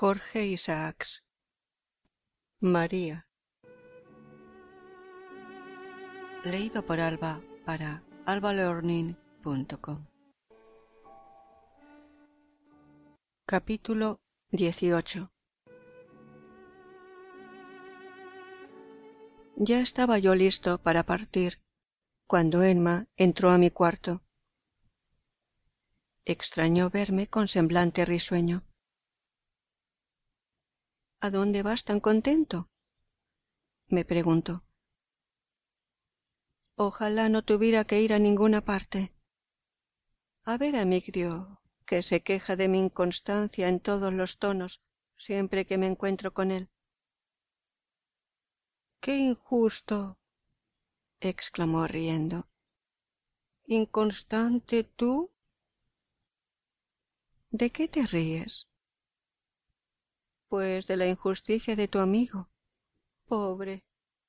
Jorge Isaacs. María. Leído por Alba para albalearning.com. Capítulo 18. Ya estaba yo listo para partir, cuando Emma entró a mi cuarto. Extrañó verme con semblante risueño. ¿A dónde vas tan contento?, me preguntó. Ojalá no tuviera que ir a ninguna parte. A ver a Migdio, que se queja de mi inconstancia en todos los tonos siempre que me encuentro con él. ¡Qué injusto!, exclamó riendo. ¿Inconstante tú? ¿De qué te ríes? Pues de la injusticia de tu amigo. Pobre.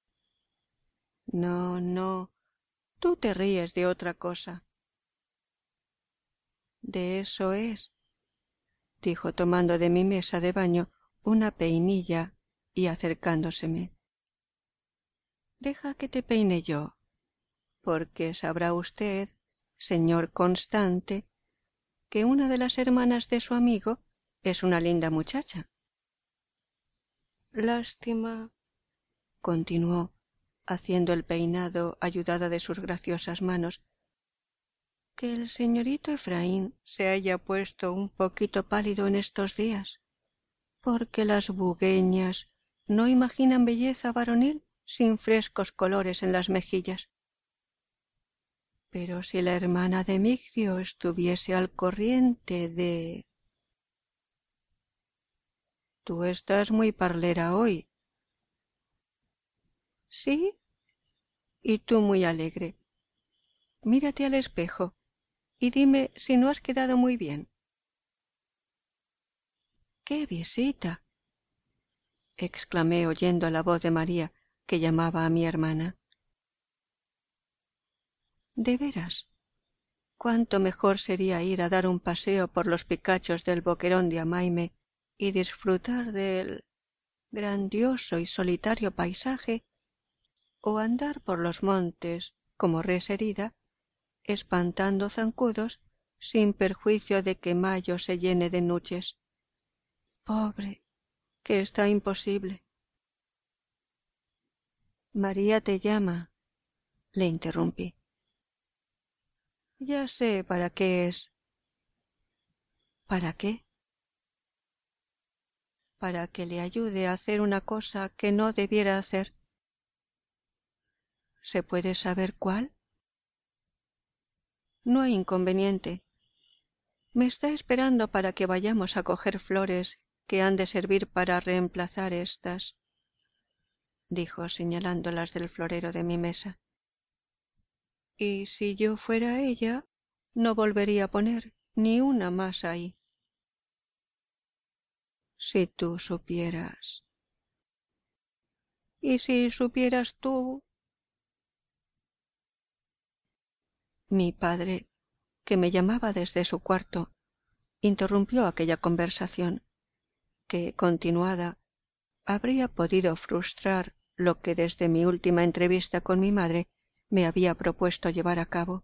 No, no, tú te ríes de otra cosa. De eso es, dijo tomando de mi mesa de baño una peinilla y acercándoseme. Deja que te peine yo, porque sabrá usted, señor Constante, que una de las hermanas de su amigo es una linda muchacha. Lástima, continuó, haciendo el peinado ayudada de sus graciosas manos, que el señorito Efraín se haya puesto un poquito pálido en estos días, porque las bugueñas no imaginan belleza varonil sin frescos colores en las mejillas. Pero si la hermana de Migdio estuviese al corriente de... Tú estás muy parlera hoy. ¿Sí? Y tú muy alegre. Mírate al espejo y dime si no has quedado muy bien. ¡Qué visita!, exclamé oyendo la voz de María, que llamaba a mi hermana. De veras, cuánto mejor sería ir a dar un paseo por los picachos del boquerón de Amaime y disfrutar del grandioso y solitario paisaje, o andar por los montes como res herida, espantando zancudos sin perjuicio de que mayo se llene de nuches. Pobre, que está imposible. María te llama, le interrumpí. Ya sé para qué es. ¿Para qué? Para que le ayude a hacer una cosa que no debiera hacer. ¿Se puede saber cuál? No hay inconveniente. Me está esperando para que vayamos a coger flores que han de servir para reemplazar estas, dijo señalando las del florero de mi mesa. Y si yo fuera ella, no volvería a poner ni una más ahí. Si tú supieras. Y si supieras tú. Mi padre, que me llamaba desde su cuarto, interrumpió aquella conversación, que, continuada, habría podido frustrar lo que desde mi última entrevista con mi madre me había propuesto llevar a cabo.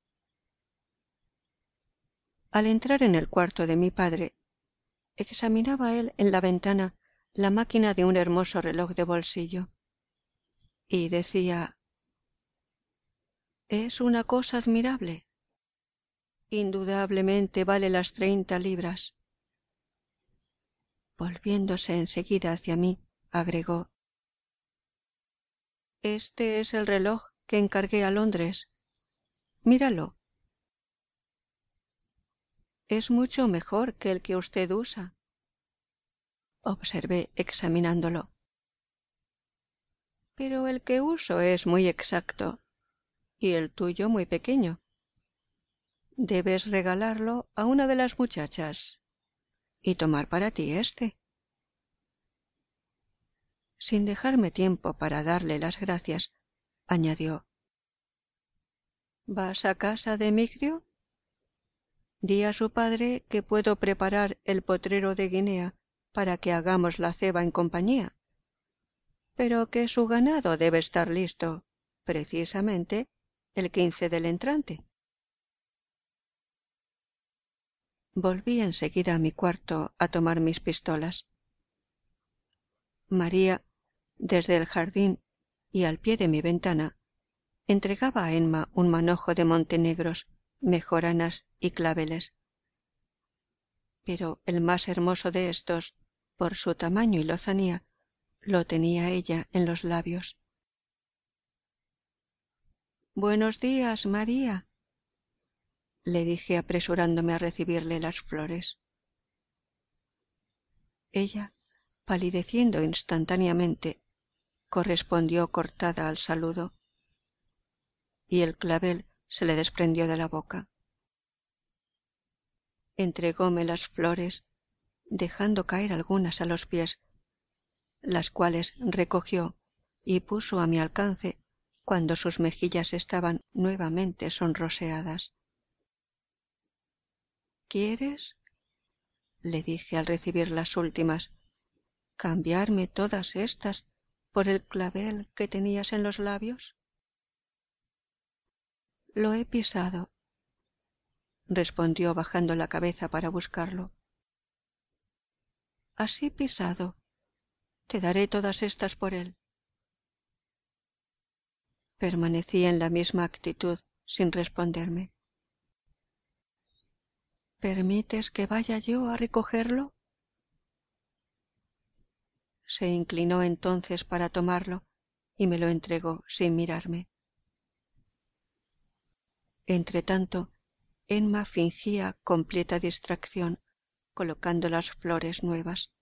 Al entrar en el cuarto de mi padre, examinaba él en la ventana la máquina de un hermoso reloj de bolsillo, y decía: «Es una cosa admirable. Indudablemente vale las 30 libras. Volviéndose enseguida hacia mí, agregó: «Este es el reloj que encargué a Londres. Míralo. Es mucho mejor que el que usted usa», observé examinándolo. «Pero el que uso es muy exacto y el tuyo muy pequeño. Debes regalarlo a una de las muchachas y tomar para ti este». Sin dejarme tiempo para darle las gracias, añadió: «¿Vas a casa de Migdio? Di a su padre que puedo preparar el potrero de Guinea para que hagamos la ceba en compañía, pero que su ganado debe estar listo, precisamente, el 15 del entrante. Volví enseguida a mi cuarto a tomar mis pistolas. María, desde el jardín y al pie de mi ventana, entregaba a Emma un manojo de montenegros, mejoranas y claveles. Pero el más hermoso de estos, por su tamaño y lozanía, lo tenía ella en los labios. «Buenos días, María», le dije apresurándome a recibirle las flores. Ella, palideciendo instantáneamente, correspondió cortada al saludo, y el clavel se le desprendió de la boca. Entregóme las flores, dejando caer algunas a los pies, las cuales recogió y puso a mi alcance cuando sus mejillas estaban nuevamente sonroseadas. «¿Quieres?», le dije al recibir las últimas, «cambiarme todas estas por el clavel que tenías en los labios». «Lo he pisado», respondió bajando la cabeza para buscarlo. «Así pisado, te daré todas estas por él». Permanecí en la misma actitud sin responderme. «¿Permites que vaya yo a recogerlo?». Se inclinó entonces para tomarlo y me lo entregó sin mirarme. Entretanto, Emma fingía completa distracción colocando las flores nuevas.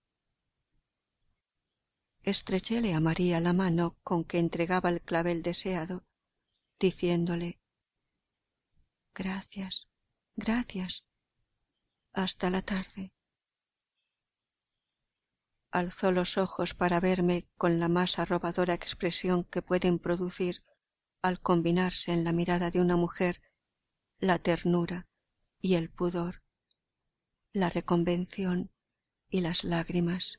Estrechéle a María la mano con que entregaba el clavel deseado, diciéndole: «Gracias, gracias. Hasta la tarde». Alzó los ojos para verme con la más arrobadora expresión que pueden producir, al combinarse en la mirada de una mujer, la ternura y el pudor, la reconvención y las lágrimas.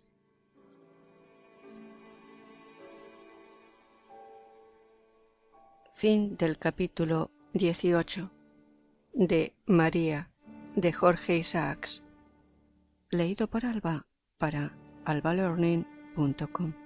Fin del capítulo 18 de María, de Jorge Isaacs. Leído por Alba para albalearning.com.